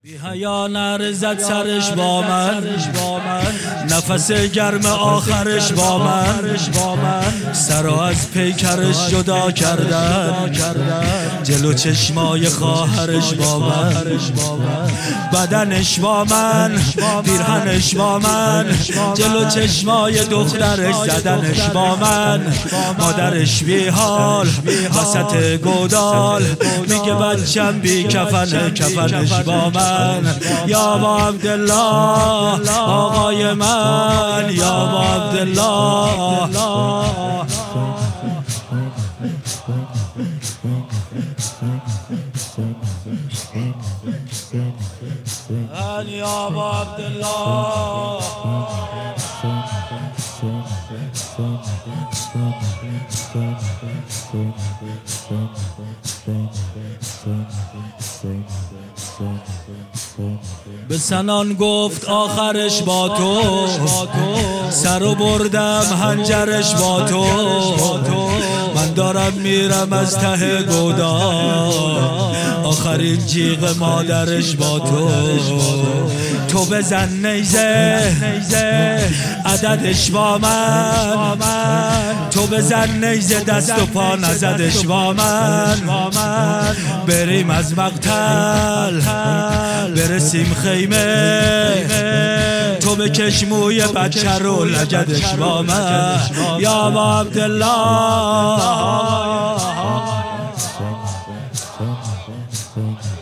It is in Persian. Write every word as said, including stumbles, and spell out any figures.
بی حیا نرزد سرش با من، نفس گرم آخرش با من، سرا از پیکرش جدا کردن، جلو چشمای خواهرش با من، بدنش با من، پیرهنش با من، جلو چشمای دخترش زدنش با من، مادرش بی حال وسط گودال میگه بچم بی کفن، کفنش با من. یا با عبدالله آقای من، یا با عبدالله، یا با عبدالله. به سنان گفت آخرش با تو، سرو بردم هنجرش با تو، من دارم میرم از ته گودال، آخرین جیغ مادرش با تو. تو بزن نیزه عددش با من، تو بزن نیزه دست و پا نزدش با من، بریم از مقتل برسیم خیمه، تو بکش موی بچه رو لگدش با من، یا با عبدالله.